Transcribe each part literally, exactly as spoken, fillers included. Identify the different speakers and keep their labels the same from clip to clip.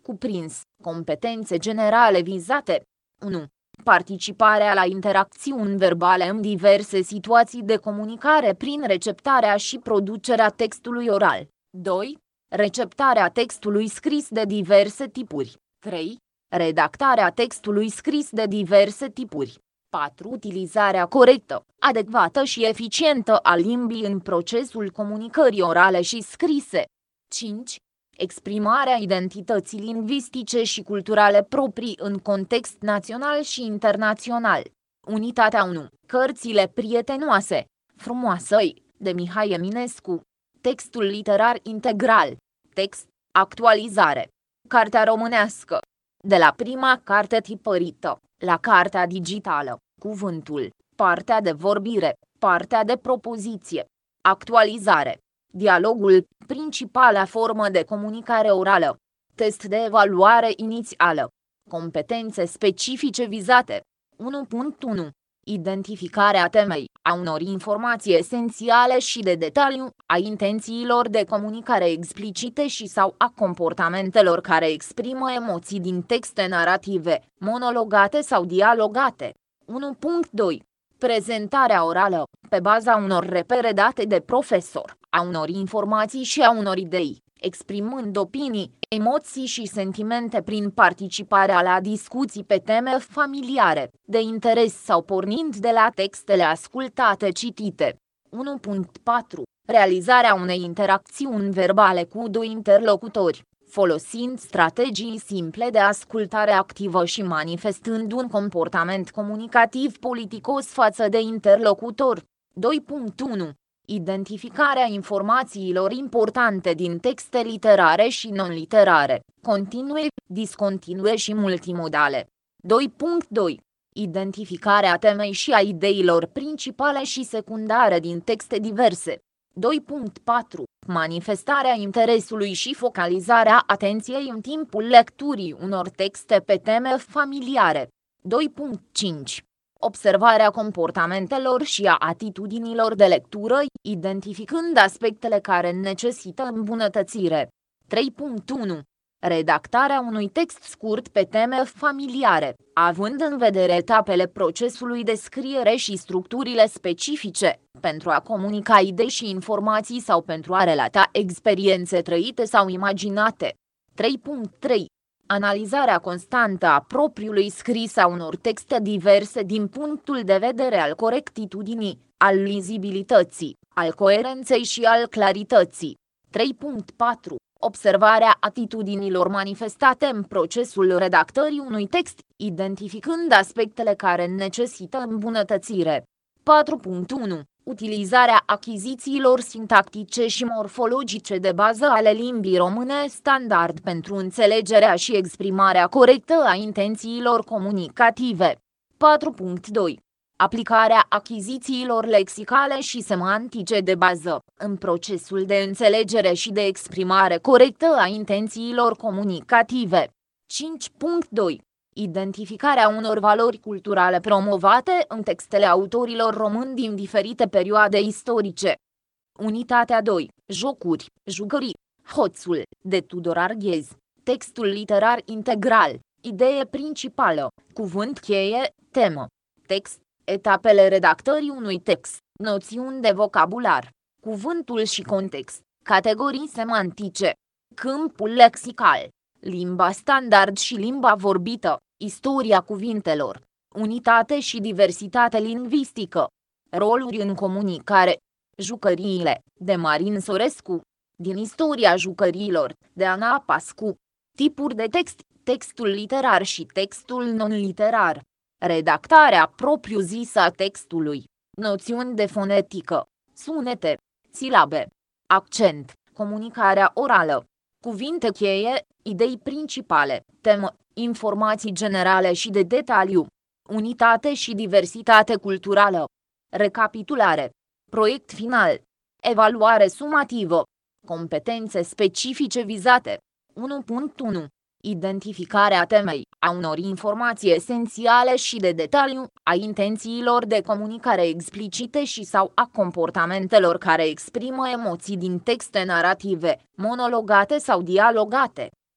Speaker 1: Cuprins, competențe generale vizate. unu. Participarea la interacțiuni verbale în diverse situații de comunicare prin receptarea și producerea textului oral. doi. Receptarea textului scris de diverse tipuri. trei. Redactarea textului scris de diverse tipuri. patru. Utilizarea corectă, adecvată și eficientă a limbii în procesul comunicării orale și scrise. cinci. Exprimarea identității lingvistice și culturale proprii în context național și internațional. Unitatea unu. Cărțile prietenoase. Frumoasă-i, de Mihai Eminescu. Textul literar integral. Text. Actualizare. Cartea românească. De la prima carte tipărită, la cartea digitală, cuvântul, partea de vorbire, partea de propoziție. Actualizare. Dialogul, principala formă de comunicare orală. Test de evaluare inițială. Competențe specifice vizate. unu punct unu. Identificarea temei, a unor informații esențiale și de detaliu, a intențiilor de comunicare explicite și sau a comportamentelor care exprimă emoții din texte narrative, monologate sau dialogate. unu punct doi. Prezentarea orală, pe baza unor repere date de profesor, a unor informații și a unor idei, exprimând opinii, emoții și sentimente prin participarea la discuții pe teme familiare, de interes sau pornind de la textele ascultate citite. unu punct patru. Realizarea unei interacțiuni verbale cu doi interlocutori, folosind strategii simple de ascultare activă și manifestând un comportament comunicativ politicos față de interlocutor. doi punct unu. Identificarea informațiilor importante din texte literare și non-literare, continue, discontinue și multimodale. doi punct doi. Identificarea temei și a ideilor principale și secundare din texte diverse. doi punct patru. Manifestarea interesului și focalizarea atenției în timpul lecturii unor texte pe teme familiare. doi punct cinci. Observarea comportamentelor și a atitudinilor de lectură, identificând aspectele care necesită îmbunătățire. trei punct unu. Redactarea unui text scurt pe teme familiare, având în vedere etapele procesului de scriere și structurile specifice, pentru a comunica idei și informații sau pentru a relata experiențe trăite sau imaginate. trei punct trei. Analizarea constantă a propriului scris a unor texte diverse din punctul de vedere al corectitudinii, al lizibilității, al coerenței și al clarității. trei punct patru. Observarea atitudinilor manifestate în procesul redactării unui text, identificând aspectele care necesită îmbunătățire. patru punct unu. Utilizarea achizițiilor sintactice și morfologice de bază ale limbii române standard pentru înțelegerea și exprimarea corectă a intențiilor comunicative. patru punct doi. Aplicarea achizițiilor lexicale și semantice de bază, în procesul de înțelegere și de exprimare corectă a intențiilor comunicative. cinci punct doi. Identificarea unor valori culturale promovate în textele autorilor români din diferite perioade istorice. Unitatea doi. Jocuri, jucării. Hoțul, de Tudor Arghezi. Textul literar integral. Idee principală, cuvânt cheie, temă. Text, etapele redactării unui text, noțiuni de vocabular, cuvântul și context, categorii semantice, câmpul lexical, limba standard și limba vorbită, istoria cuvintelor, unitate și diversitate lingvistică, roluri în comunicare, jucăriile, de Marin Sorescu, din istoria jucăriilor, de Ana Pascu, tipuri de text, textul literar și textul non-literar, redactarea propriu-zisă a textului, noțiuni de fonetică, sunete, silabe, accent, comunicarea orală, cuvinte cheie, idei principale, temă, informații generale și de detaliu, unitate și diversitate culturală, recapitulare, proiect final, evaluare sumativă, competențe specifice vizate. unu punct unu. Identificarea temei, a unor informații esențiale și de detaliu, a intențiilor de comunicare explicite și sau a comportamentelor care exprimă emoții din texte narrative, monologate sau dialogate.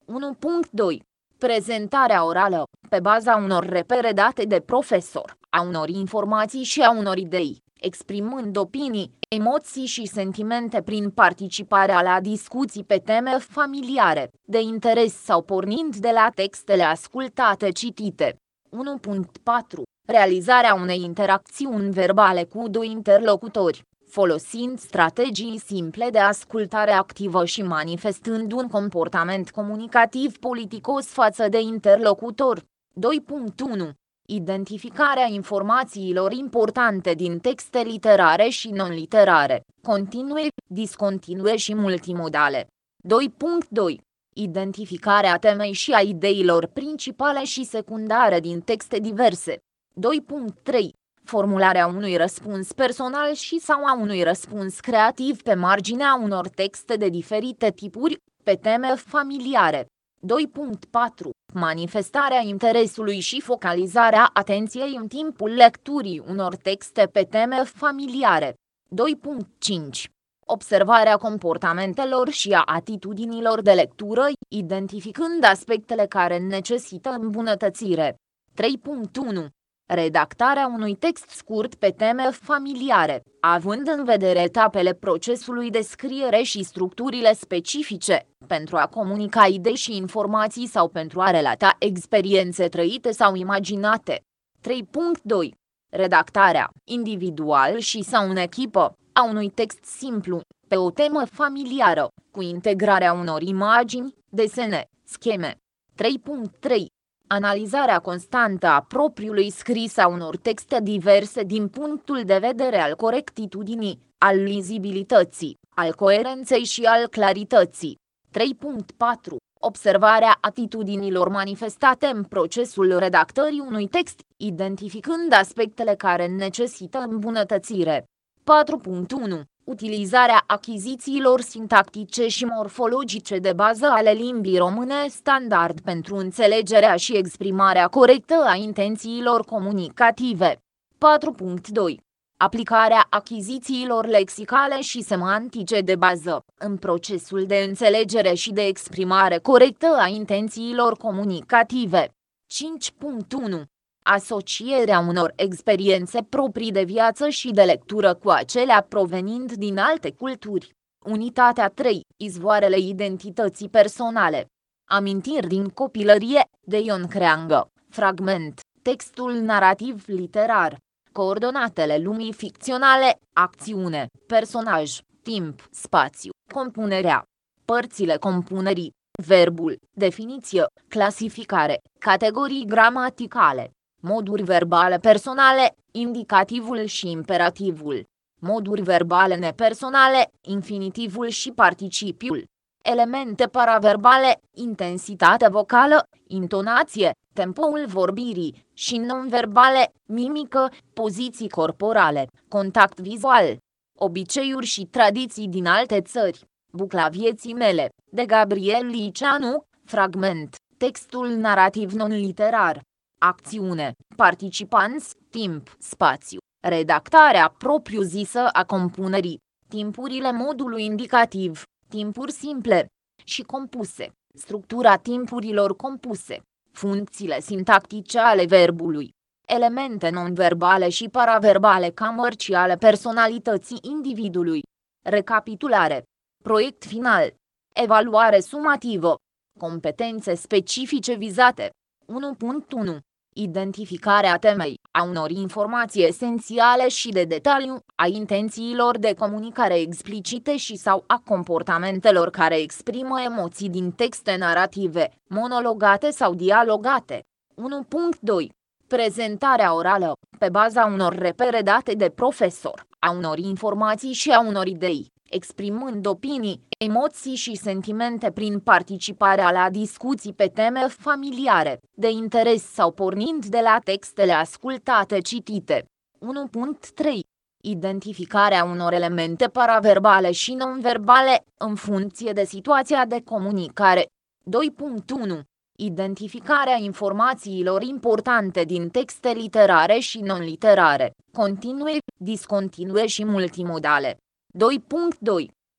Speaker 1: unu punct doi. Prezentarea orală, pe baza unor repere date de profesor, a unor informații și a unor idei, exprimând opinii, emoții și sentimente prin participarea la discuții pe teme familiare, de interes sau pornind de la textele ascultate citite. unu punct patru. Realizarea unei interacțiuni verbale cu doi interlocutori, folosind strategii simple de ascultare activă și manifestând un comportament comunicativ politicos față de interlocutor. doi punct unu. Identificarea informațiilor importante din texte literare și non-literare, continue, discontinue și multimodale. doi punct doi. Identificarea temei și a ideilor principale și secundare din texte diverse. doi punct trei. Formularea unui răspuns personal și sau a unui răspuns creativ pe marginea unor texte de diferite tipuri, pe teme familiare. doi punct patru. Manifestarea interesului și focalizarea atenției în timpul lecturii unor texte pe teme familiare. doi punct cinci. Observarea comportamentelor și a atitudinilor de lectură, identificând aspectele care necesită îmbunătățire. trei punct unu. Redactarea unui text scurt pe teme familiare, având în vedere etapele procesului de scriere și structurile specifice, pentru a comunica idei și informații sau pentru a relata experiențe trăite sau imaginate. trei punct doi. Redactarea, individual și sau în echipă, a unui text simplu, pe o temă familiară, cu integrarea unor imagini, desene, scheme. trei punct trei. Analizarea constantă a propriului scris a unor texte diverse din punctul de vedere al corectitudinii, al lizibilității, al coerenței și al clarității. trei punct patru. Observarea atitudinilor manifestate în procesul redactării unui text, identificând aspectele care necesită îmbunătățire. patru punct unu. Utilizarea achizițiilor sintactice și morfologice de bază ale limbii române standard pentru înțelegerea și exprimarea corectă a intențiilor comunicative. patru punct doi. Aplicarea achizițiilor lexicale și semantice de bază, în procesul de înțelegere și de exprimare corectă a intențiilor comunicative. cinci punct unu. Asocierea unor experiențe proprii de viață și de lectură cu acelea provenind din alte culturi. Unitatea trei. Izvoarele identității personale. Amintiri din copilărie, de Ion Creangă. Fragment. Textul narrativ literar. Coordonatele lumii ficționale, acțiune, personaj, timp, spațiu, compunerea. Părțile compunerii. Verbul, definiție, clasificare, categorii gramaticale. Moduri verbale personale, indicativul și imperativul. Moduri verbale nepersonale, infinitivul și participiul. Elemente paraverbale, intensitate vocală, intonație, tempoul vorbirii și non-verbale, mimică, poziții corporale, contact vizual. Obiceiuri și tradiții din alte țări. Bucla vieții mele, de Gabriel Liceanu, fragment, textul narrativ non-literar. Acțiune, participanți, timp, spațiu, redactarea propriu-zisă a compunerii, timpurile modului indicativ, timpuri simple și compuse, structura timpurilor compuse, funcțiile sintactice ale verbului, elemente non-verbale și paraverbale ca mărci ale personalității individului, recapitulare, proiect final, evaluare sumativă, competențe specifice vizate. unu punct unu. Identificarea temei, a unor informații esențiale și de detaliu, a intențiilor de comunicare explicite și sau a comportamentelor care exprimă emoții din texte narrative, monologate sau dialogate. unu punct doi. Prezentarea orală, pe baza unor repere date de profesor, a unor informații și a unor idei, exprimând opinii, emoții și sentimente prin participarea la discuții pe teme familiare, de interes sau pornind de la textele ascultate citite. unu punct trei. Identificarea unor elemente paraverbale și non-verbale, în funcție de situația de comunicare. doi punct unu. Identificarea informațiilor importante din texte literare și non-literare, continue, discontinue și multimodale. doi punct doi.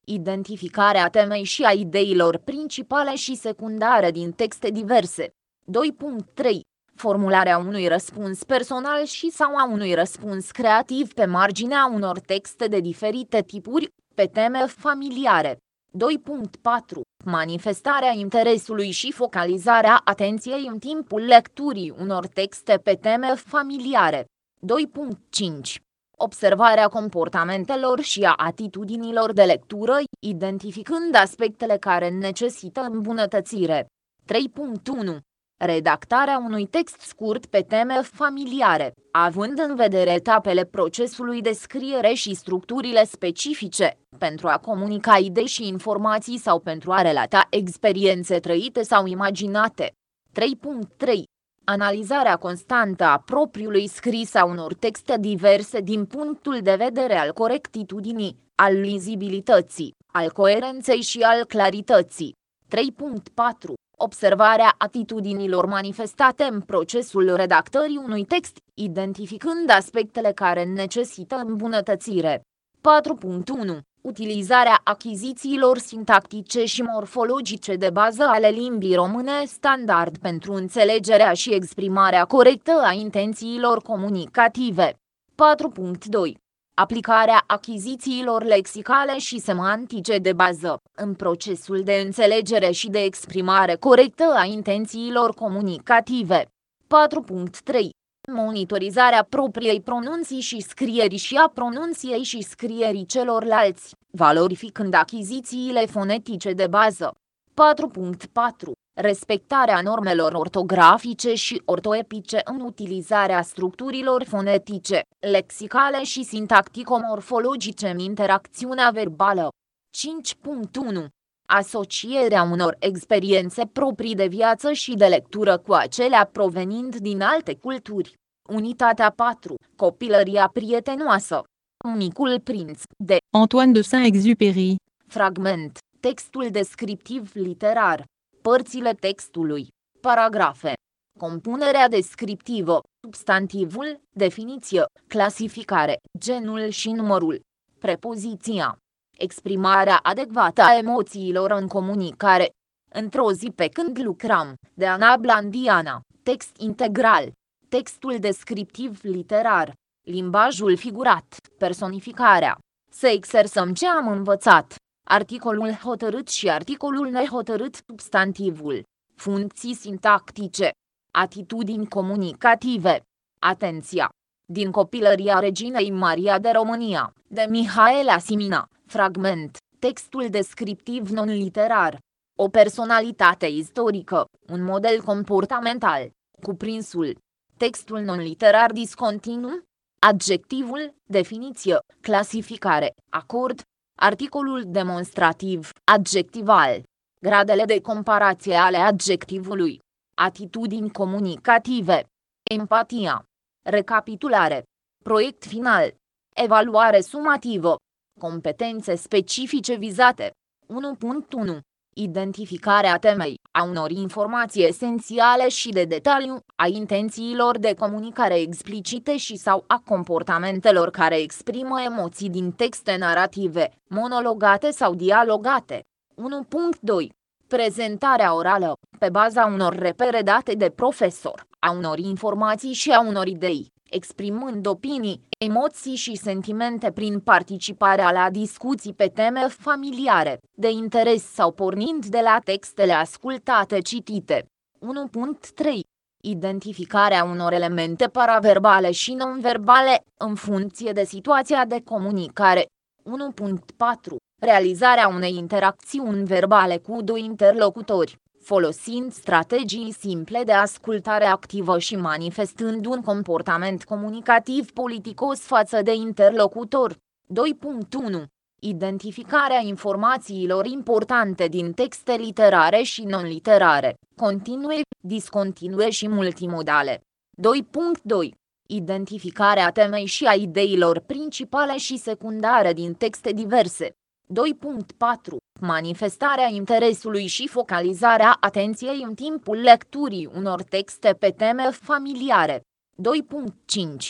Speaker 1: Identificarea temei și a ideilor principale și secundare din texte diverse. doi punct trei. Formularea unui răspuns personal și sau a unui răspuns creativ pe marginea unor texte de diferite tipuri, pe teme familiare. doi punct patru. Manifestarea interesului și focalizarea atenției în timpul lecturii unor texte pe teme familiare. doi punct cinci. Observarea comportamentelor și a atitudinilor de lectură, identificând aspectele care necesită îmbunătățire. trei punct unu. Redactarea unui text scurt pe teme familiare, având în vedere etapele procesului de scriere și structurile specifice, pentru a comunica idei și informații sau pentru a relata experiențe trăite sau imaginate. trei punct trei. Analizarea constantă a propriului scris a unor texte diverse din punctul de vedere al corectitudinii, al lizibilității, al coerenței și al clarității. trei punct patru. Observarea atitudinilor manifestate în procesul redactării unui text, identificând aspectele care necesită îmbunătățire. patru punct unu. Utilizarea achizițiilor sintactice și morfologice de bază ale limbii române standard pentru înțelegerea și exprimarea corectă a intențiilor comunicative. patru punct doi. Aplicarea achizițiilor lexicale și semantice de bază, în procesul de înțelegere și de exprimare corectă a intențiilor comunicative. patru punct trei. Monitorizarea propriei pronunții și scrierii și a pronunției și scrierii celorlalți, valorificând achizițiile fonetice de bază. patru punct patru. Respectarea normelor ortografice și ortoepice în utilizarea structurilor fonetice, lexicale și sintactico-morfologice în interacțiunea verbală. cinci punct unu. Asocierea unor experiențe proprii de viață și de lectură cu acelea provenind din alte culturi. Unitatea patru. Copilăria prietenoasă. Micul prinț, de
Speaker 2: Antoine de Saint-Exupéry.
Speaker 1: Fragment. Textul descriptiv literar. Părțile textului. Paragrafe. Compunerea descriptivă. Substantivul, definiție, clasificare, genul și numărul. Prepoziția. Exprimarea adecvată a emoțiilor în comunicare. Într-o zi pe când lucram, de Ana Blandiana. Text integral. Textul descriptiv literar. Limbajul figurat. Personificarea. Să exersăm ce am învățat. Articolul hotărât și articolul nehotărât. Substantivul. Funcții sintactice. Atitudini comunicative. Atenția. Din copilăria reginei Maria de România, de Mihaela Simina. Fragment. Textul descriptiv non-literar. O personalitate istorică, un model comportamental. Cuprinsul. Textul non-literar discontinu. Adjectivul, definiție, clasificare, acord. Articolul demonstrativ, adjectival. Gradele de comparație ale adjectivului. Atitudini comunicative. Empatia. Recapitulare. Proiect final. Evaluare sumativă. Competențe specifice vizate. unu punct unu. Identificarea temei, a unor informații esențiale și de detaliu, a intențiilor de comunicare explicite și sau a comportamentelor care exprimă emoții din texte narrative, monologate sau dialogate. unu punct doi. Prezentarea orală, pe baza unor repere date de profesor, a unor informații și a unor idei, exprimând opinii, emoții și sentimente prin participarea la discuții pe teme familiare, de interes sau pornind de la textele ascultate citite. unu punct trei. Identificarea unor elemente paraverbale și non-verbale, în funcție de situația de comunicare. unu punct patru. Realizarea unei interacțiuni verbale cu doi interlocutori, folosind strategii simple de ascultare activă și manifestând un comportament comunicativ politicos față de interlocutor. doi punct unu. Identificarea informațiilor importante din texte literare și non-literare, continue, discontinue și multimodale. doi punct doi. Identificarea temei și a ideilor principale și secundare din texte diverse. doi punct patru. Manifestarea interesului și focalizarea atenției în timpul lecturii unor texte pe teme familiare. doi punct cinci.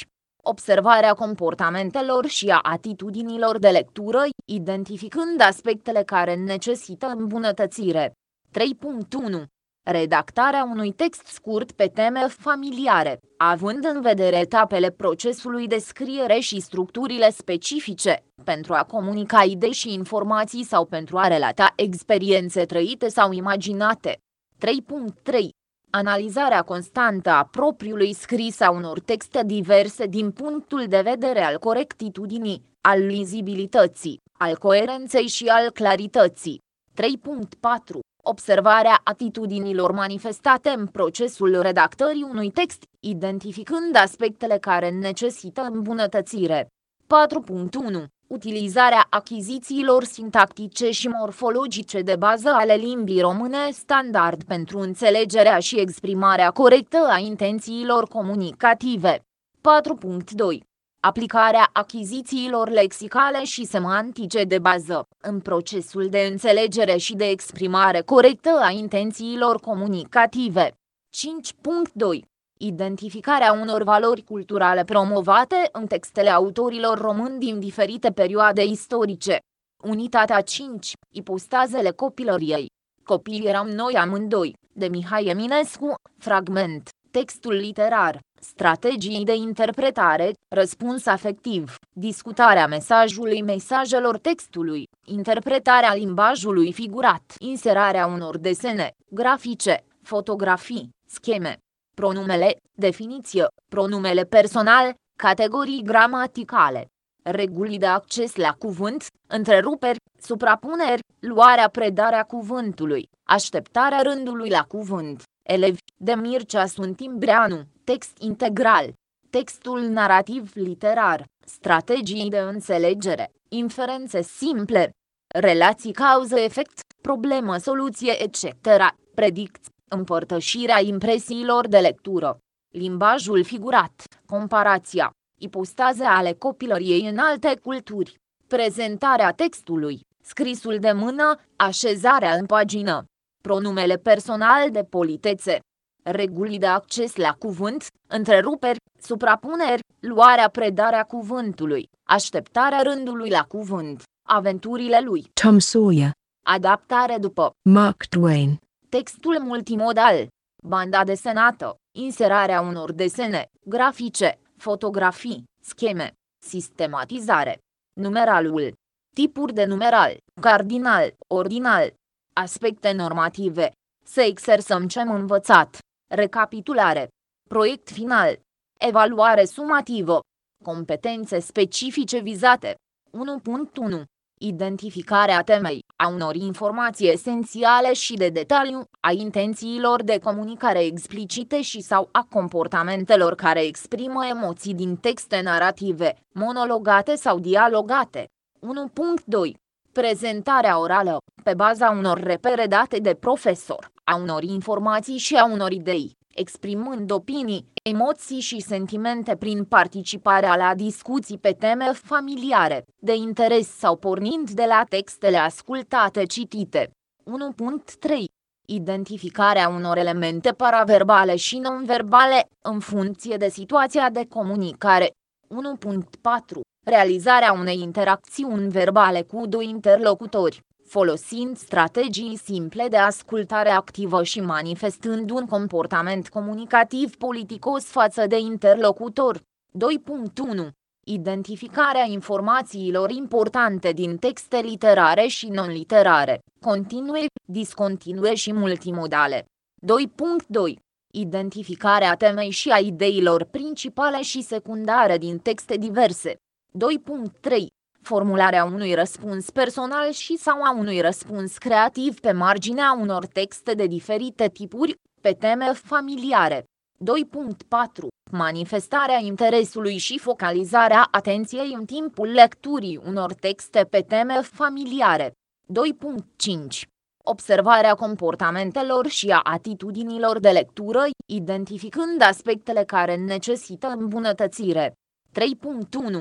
Speaker 1: observarea comportamentelor și a atitudinilor de lectură, identificând aspectele care necesită îmbunătățire. trei punct unu. Redactarea unui text scurt pe teme familiare, având în vedere etapele procesului de scriere și structurile specifice, pentru a comunica idei și informații sau pentru a relata experiențe trăite sau imaginate. trei punct trei. Analizarea constantă a propriului scris a unor texte diverse din punctul de vedere al corectitudinii, al lizibilității, al coerenței și al clarității. trei punct patru. Observarea atitudinilor manifestate în procesul redactării unui text, identificând aspectele care necesită îmbunătățire. patru punct unu. Utilizarea achizițiilor sintactice și morfologice de bază ale limbii române standard pentru înțelegerea și exprimarea corectă a intențiilor comunicative. patru punct doi. Aplicarea achizițiilor lexicale și semantice de bază, în procesul de înțelegere și de exprimare corectă a intențiilor comunicative. cinci punct doi. Identificarea unor valori culturale promovate în textele autorilor români din diferite perioade istorice. Unitatea cinci. Ipostazele copilăriei. Copii eram noi amândoi, de Mihai Eminescu, fragment. Textul literar, strategii de interpretare, răspuns afectiv, discutarea mesajului mesajelor textului, interpretarea limbajului figurat, inserarea unor desene, grafice, fotografii, scheme. Pronumele, definiție, pronumele personal, categorii gramaticale. Reguli de acces la cuvânt, întreruperi, suprapuneri, luarea predarea cuvântului, așteptarea rândului la cuvânt. Elevi, de Mircea Suntimbreanu, text integral. Textul narrativ literar, strategii de înțelegere, inferențe simple, relații cauză-efect, problemă-soluție et cetera, predicți, împărtășirea impresiilor de lectură, limbajul figurat, comparația, ipostaze ale copilăriei în alte culturi, prezentarea textului, scrisul de mână, așezarea în pagină, pronumele personal de politețe, reguli de acces la cuvânt, întreruperi, suprapuneri, luarea predarea cuvântului, așteptarea rândului la cuvânt, aventurile lui
Speaker 3: Tom Sawyer,
Speaker 1: adaptare după
Speaker 3: Mark Twain,
Speaker 1: textul multimodal, banda desenată, inserarea unor desene, grafice, fotografii, scheme, sistematizare, numeralul, tipuri de numeral, cardinal, ordinal, aspecte normative, să exersăm ce am învățat, recapitulare, proiect final, evaluare sumativă, competențe specifice vizate. unu punct unu. Identificarea temei, a unor informații esențiale și de detaliu, a intențiilor de comunicare explicite și sau a comportamentelor care exprimă emoții din texte narrative, monologate sau dialogate. unu punct doi. Prezentarea orală, pe baza unor repere date de profesor, a unor informații și a unor idei, exprimând opinii, emoții și sentimente prin participarea la discuții pe teme familiare, de interes sau pornind de la textele ascultate citite. unu punct trei. Identificarea unor elemente paraverbale și non-verbale, în funcție de situația de comunicare. unu punct patru. Realizarea unei interacțiuni verbale cu doi interlocutori, folosind strategii simple de ascultare activă și manifestând un comportament comunicativ politicos față de interlocutor. doi punct unu. Identificarea informațiilor importante din texte literare și non-literare, continue, discontinue și multimodale. doi punct doi. Identificarea temei și a ideilor principale și secundare din texte diverse. doi punct trei. Formularea unui răspuns personal și sau a unui răspuns creativ pe marginea unor texte de diferite tipuri, pe teme familiare. doi punct patru. Manifestarea interesului și focalizarea atenției în timpul lecturii unor texte pe teme familiare. doi punct cinci. Observarea comportamentelor și a atitudinilor de lectură, identificând aspectele care necesită îmbunătățire. trei punct unu.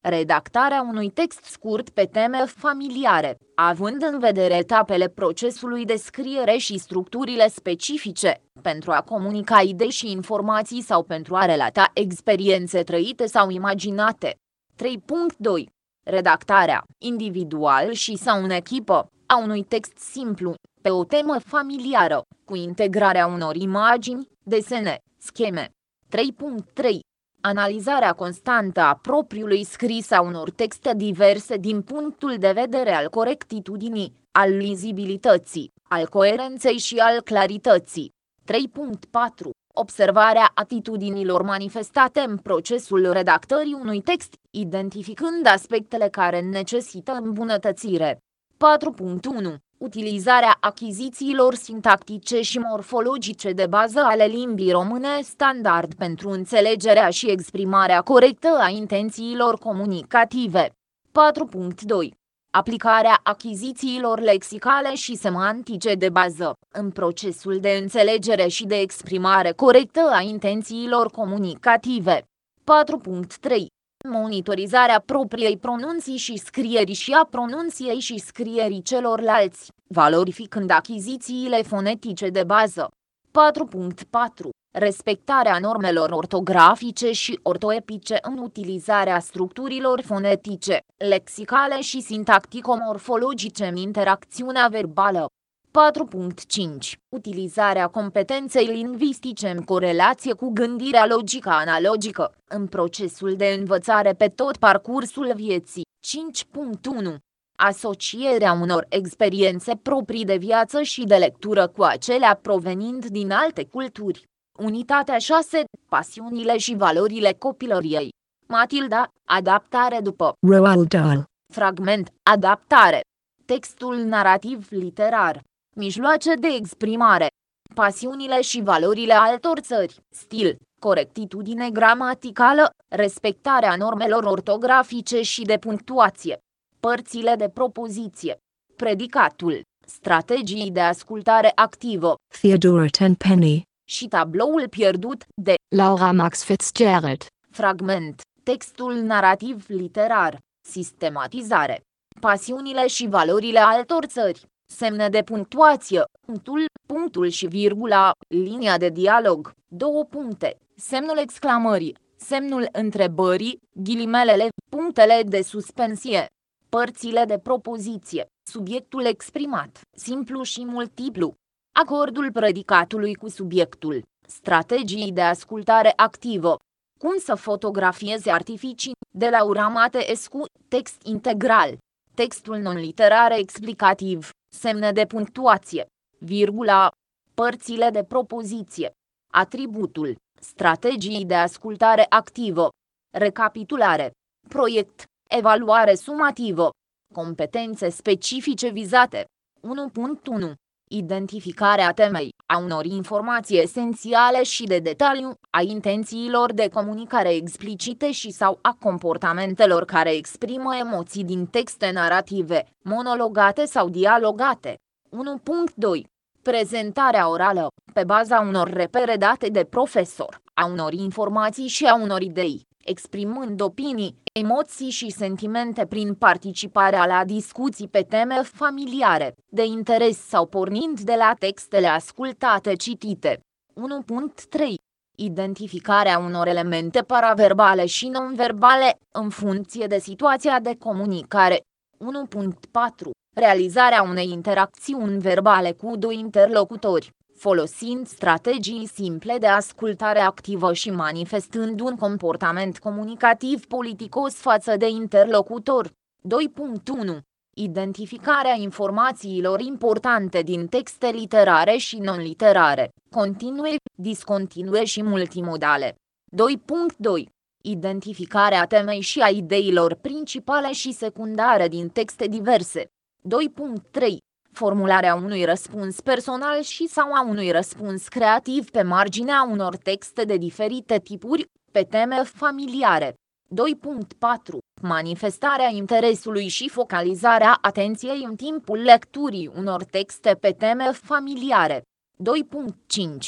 Speaker 1: Redactarea unui text scurt pe teme familiare, având în vedere etapele procesului de scriere și structurile specifice, pentru a comunica idei și informații sau pentru a relata experiențe trăite sau imaginate. trei punct doi. Redactarea, individual și sau în echipă, a unui text simplu, pe o temă familiară, cu integrarea unor imagini, desene, scheme. trei punct trei. Analizarea constantă a propriului scris a unor texte diverse din punctul de vedere al corectitudinii, al lizibilității, al coerenței și al clarității. trei punct patru. Observarea atitudinilor manifestate în procesul redactării unui text, identificând aspectele care necesită îmbunătățire. patru punct unu. Utilizarea achizițiilor sintactice și morfologice de bază ale limbii române standard pentru înțelegerea și exprimarea corectă a intențiilor comunicative. patru punct doi. Aplicarea achizițiilor lexicale și semantice de bază, în procesul de înțelegere și de exprimare corectă a intențiilor comunicative. patru punct trei. Monitorizarea propriei pronunții și scrierii și a pronunției și scrierii celorlalți, valorificând achizițiile fonetice de bază. patru punct patru. Respectarea normelor ortografice și ortoepice în utilizarea structurilor fonetice, lexicale și sintactico-morfologice în interacțiunea verbală. patru punct cinci. Utilizarea competenței lingvistice în corelație cu gândirea logică analogică, în procesul de învățare pe tot parcursul vieții. cinci punct unu. Asocierea unor experiențe proprii de viață și de lectură cu acelea provenind din alte culturi. Unitatea șase. Pasiunile și valorile copilăriei. Matilda, adaptare după
Speaker 3: Roald Dahl.
Speaker 1: fragment, adaptare. Textul narrativ literar. Mijloace de exprimare. Pasiunile și valorile altor țări. Stil, corectitudine gramaticală, respectarea normelor ortografice și de punctuație. Părțile de propoziție. Predicatul, strategii de ascultare activă.
Speaker 3: Theodora Tenpenny.
Speaker 1: Și tabloul pierdut de
Speaker 2: Laura Max Fitzgerald.
Speaker 1: fragment. Textul narrativ literar. Sistematizare. Pasiunile și valorile altor țări. Semne de punctuație, punctul, punctul și virgula, linia de dialog, două puncte, semnul exclamării, semnul întrebării, ghilimelele, punctele de suspensie, părțile de propoziție, subiectul exprimat, simplu și multiplu, acordul predicatului cu subiectul, strategii de ascultare activă. Cum să fotografieze artificii, de Laura Mateescu, text integral, textul non-literar explicativ, semne de punctuație, virgula, părțile de propoziție, atributul, strategii de ascultare activă, recapitulare, proiect, evaluare sumativă, competențe specifice vizate. unu punct unu. Identificarea temei, a unor informații esențiale și de detaliu, a intențiilor de comunicare explicite și sau a comportamentelor care exprimă emoții din texte narrative, monologate sau dialogate. unu punct doi. Prezentarea orală, pe baza unor repere date de profesor, a unor informații și a unor idei, exprimând opinii, emoții și sentimente prin participarea la discuții pe teme familiare, de interes sau pornind de la textele ascultate citite. unu punct trei. Identificarea unor elemente paraverbale și non-verbale, în funcție de situația de comunicare. unu punct patru. Realizarea unei interacțiuni verbale cu doi interlocutori, folosind strategii simple de ascultare activă și manifestând un comportament comunicativ politicos față de interlocutor. doi punct unu. Identificarea informațiilor importante din texte literare și non-literare, continue, discontinue și multimodale. doi punct doi. Identificarea temei și a ideilor principale și secundare din texte diverse. doi punct trei. Formularea unui răspuns personal și sau a unui răspuns creativ pe marginea unor texte de diferite tipuri, pe teme familiare. doi punct patru. Manifestarea interesului și focalizarea atenției în timpul lecturii unor texte pe teme familiare. doi punct cinci.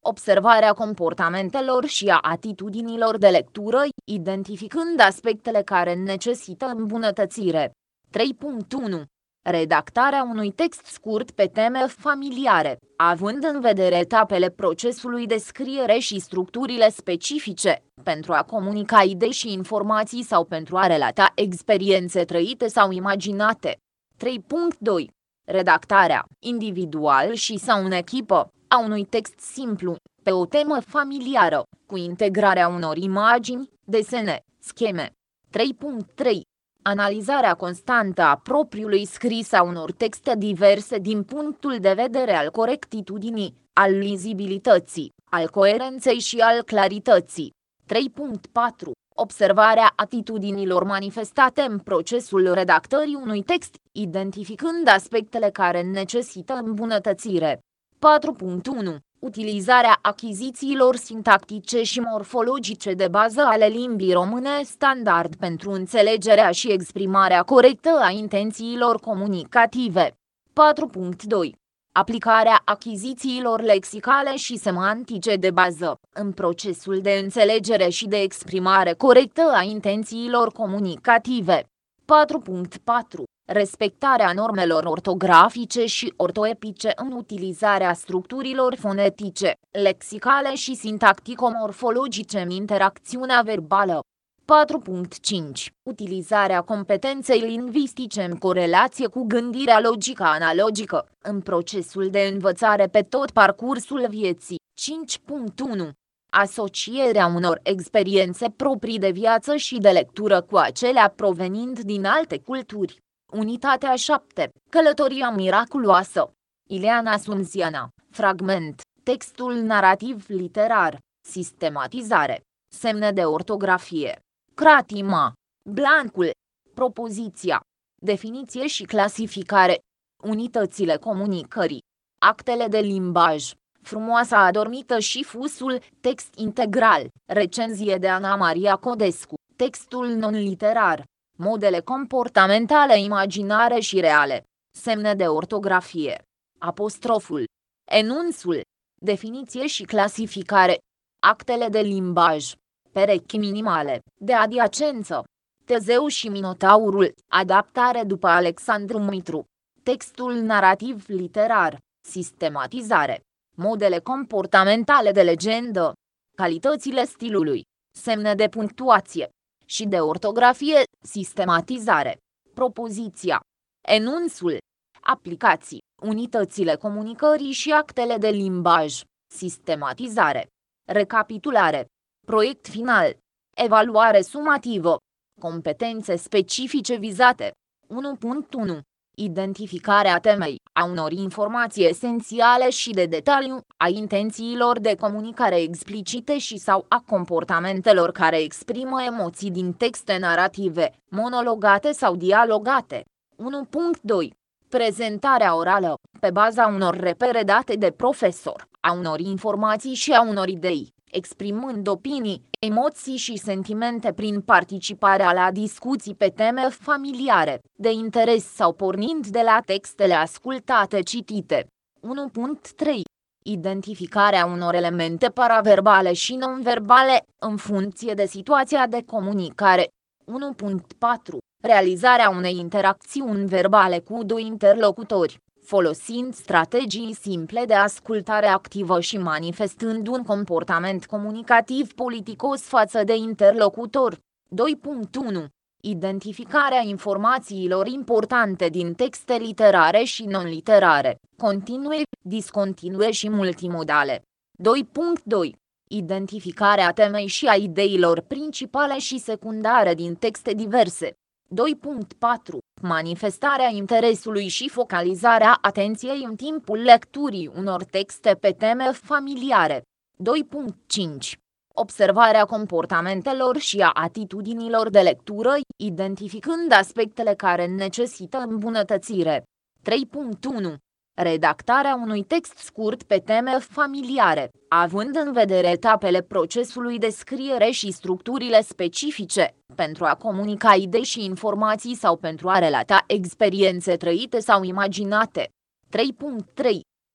Speaker 1: Observarea comportamentelor și a atitudinilor de lectură, identificând aspectele care necesită îmbunătățire. trei punct unu. Redactarea unui text scurt pe teme familiare, având în vedere etapele procesului de scriere și structurile specifice, pentru a comunica idei și informații sau pentru a relata experiențe trăite sau imaginate. trei punct doi. Redactarea, individual și sau în echipă, a unui text simplu, pe o temă familiară, cu integrarea unor imagini, desene, scheme. trei punct trei. Analizarea constantă a propriului scris a unor texte diverse din punctul de vedere al corectitudinii, al lizibilității, al coerenței și al clarității. trei punct patru. Observarea atitudinilor manifestate în procesul redactării unui text, identificând aspectele care necesită îmbunătățire. patru punct unu. Utilizarea achizițiilor sintactice și morfologice de bază ale limbii române standard pentru înțelegerea și exprimarea corectă a intențiilor comunicative. patru punct doi. Aplicarea achizițiilor lexicale și semantice de bază, în procesul de înțelegere și de exprimare corectă a intențiilor comunicative. patru punct patru. Respectarea normelor ortografice și ortoepice în utilizarea structurilor fonetice, lexicale și sintactico-morfologice în interacțiunea verbală. patru punct cinci. Utilizarea competenței lingvistice în corelație cu gândirea logică analogică, în procesul de învățare pe tot parcursul vieții. cinci punct unu. Asocierea unor experiențe proprii de viață și de lectură cu acelea provenind din alte culturi. Unitatea șapte. Călătoria miraculoasă. Ileana Sunziana. Fragment. Textul narrativ literar. Sistematizare. Semne de ortografie. Cratima. Blancul. Propoziția. Definiție și clasificare. Unitățile comunicării. Actele de limbaj. Frumoasa adormită și fusul. Text integral. Recenzie de Ana Maria Codescu. Textul non-literar. Modele comportamentale imaginare și reale. Semne de ortografie. Apostroful. Enunțul. Definiție și clasificare. Actele de limbaj. Perechi minimale, de adiacență. Tezeu și Minotaurul. Adaptare după Alexandru Mitru. Textul narrativ literar. Sistematizare. Modele comportamentale de legendă. Calitățile stilului. Semne de punctuație și de ortografie, sistematizare. Propoziția. Enunțul. Aplicații. Unitățile comunicării și actele de limbaj. Sistematizare. Recapitulare. Proiect final. Evaluare sumativă. Competențe specifice vizate. unu punct unu. Identificarea temei, a unor informații esențiale și de detaliu, a intențiilor de comunicare explicite și sau a comportamentelor care exprimă emoții din texte narrative, monologate sau dialogate. unu punct doi. Prezentarea orală, pe baza unor repere date de profesor, a unor informații și a unor idei, exprimând opinii, emoții și sentimente prin participarea la discuții pe teme familiare, de interes sau pornind de la textele ascultate citite. unu punct trei. Identificarea unor elemente paraverbale și non-verbale, în funcție de situația de comunicare. unu punct patru. Realizarea unei interacțiuni verbale cu doi interlocutori, folosind strategii simple de ascultare activă și manifestând un comportament comunicativ politicos față de interlocutor. doi punct unu. Identificarea informațiilor importante din texte literare și non-literare, continue, discontinue și multimodale. doi punct doi. Identificarea temei și a ideilor principale și secundare din texte diverse. doi punct patru. Manifestarea interesului și focalizarea atenției în timpul lecturii unor texte pe teme familiare. doi punct cinci. Observarea comportamentelor și a atitudinilor de lectură, identificând aspectele care necesită îmbunătățire. trei punct unu. Redactarea unui text scurt pe teme familiare, având în vedere etapele procesului de scriere și structurile specifice, pentru a comunica idei și informații sau pentru a relata experiențe trăite sau imaginate. trei punct trei.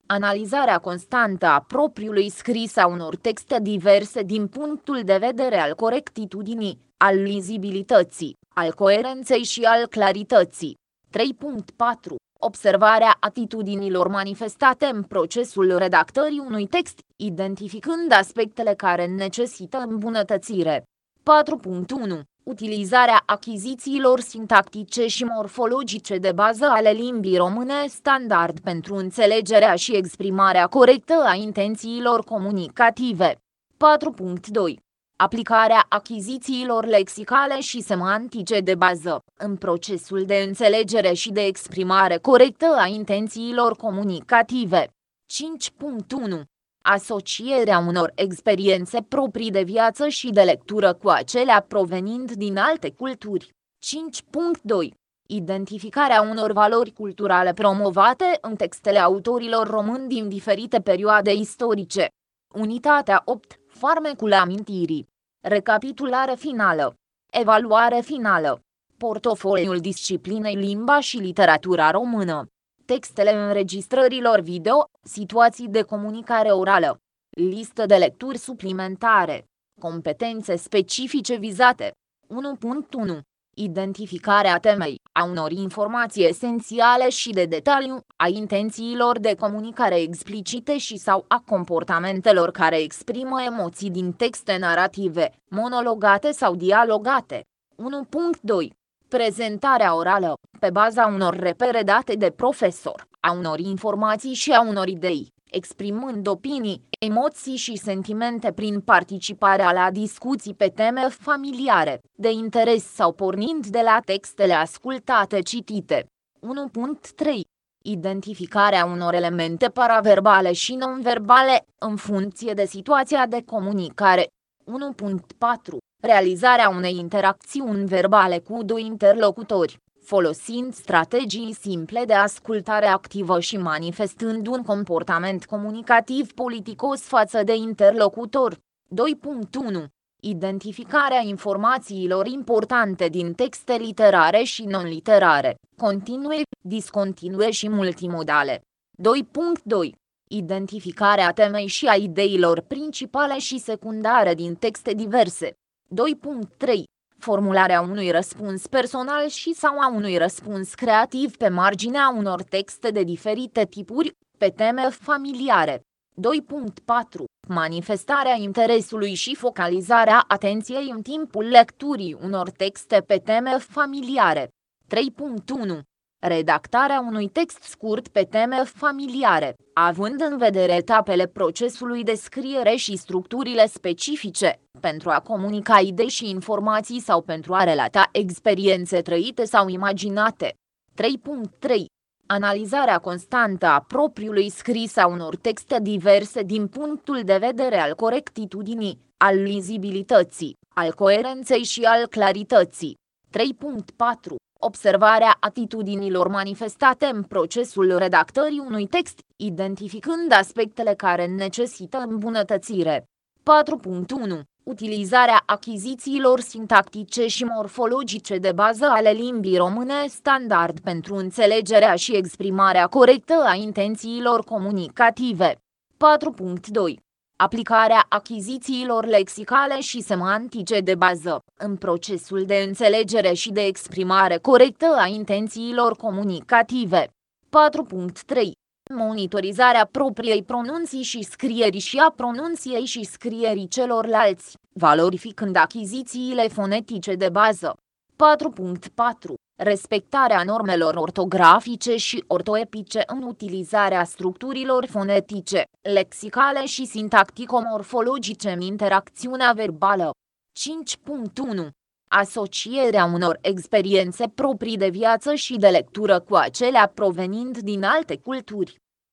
Speaker 1: Analizarea constantă a propriului scris a unor texte diverse din punctul de vedere al corectitudinii, al lizibilității, al coerenței și al clarității. trei punct patru. Observarea atitudinilor manifestate în procesul redactării unui text, identificând aspectele care necesită îmbunătățire. patru punct unu. Utilizarea achizițiilor sintactice și morfologice de bază ale limbii române standard pentru înțelegerea și exprimarea corectă a intențiilor comunicative. patru punct doi. Aplicarea achizițiilor lexicale și semantice de bază, în procesul de înțelegere și de exprimare corectă a intențiilor comunicative. cinci punct unu. Asocierea unor experiențe proprii de viață și de lectură cu acelea provenind din alte culturi. cinci punct doi. Identificarea unor valori culturale promovate în textele autorilor români din diferite perioade istorice. Unitatea opt. Farmecul amintirii. Recapitulare finală. Evaluare finală. Portofoliul disciplinei limba și literatura română. Textele înregistrărilor video, situații de comunicare orală. Listă de lecturi suplimentare. Competențe specifice vizate. unu punct unu. Identificarea temei, a unor informații esențiale și de detaliu, a intențiilor de comunicare explicite și sau a comportamentelor care exprimă emoții din texte narrative, monologate sau dialogate. unu punct doi. Prezentarea orală, pe baza unor repere date de profesor, a unor informații și a unor idei, exprimând opinii, emoții și sentimente prin participarea la discuții pe teme familiare, de interes sau pornind de la textele ascultate citite. unu punct trei. Identificarea unor elemente paraverbale și non-verbale, în funcție de situația de comunicare. unu punct patru. Realizarea unei interacțiuni verbale cu doi interlocutori, folosind strategii simple de ascultare activă și manifestând un comportament comunicativ politicos față de interlocutor. doi punct unu. Identificarea informațiilor importante din texte literare și non-literare, continue, discontinue și multimodale. doi punct doi. Identificarea temei și a ideilor principale și secundare din texte diverse. doi punct trei. Formularea unui răspuns personal și sau a unui răspuns creativ pe marginea unor texte de diferite tipuri, pe teme familiare. doi punct patru. Manifestarea interesului și focalizarea atenției în timpul lecturii unor texte pe teme familiare. trei punct unu. Redactarea unui text scurt pe teme familiare, având în vedere etapele procesului de scriere și structurile specifice, pentru a comunica idei și informații sau pentru a relata experiențe trăite sau imaginate. trei punct trei. Analizarea constantă a propriului scris a unor texte diverse din punctul de vedere al corectitudinii, al lizibilității, al coerenței și al clarității. trei punct patru. Observarea atitudinilor manifestate în procesul redactării unui text, identificând aspectele care necesită îmbunătățire. patru punct unu. Utilizarea achizițiilor sintactice și morfologice de bază ale limbii române standard pentru înțelegerea și exprimarea corectă a intențiilor comunicative. patru punct doi. Aplicarea achizițiilor lexicale și semantice de bază, în procesul de înțelegere și de exprimare corectă a intențiilor comunicative. patru punct trei. Monitorizarea propriei pronunții și scrierii și a pronunției și scrierii celorlalți, valorificând achizițiile fonetice de bază. patru punct patru. Respectarea normelor ortografice și ortoepice în utilizarea structurilor fonetice, lexicale și sintactico-morfologice în interacțiunea verbală. cinci punct unu. Asocierea unor experiențe proprii de viață și de lectură cu acelea provenind din alte culturi.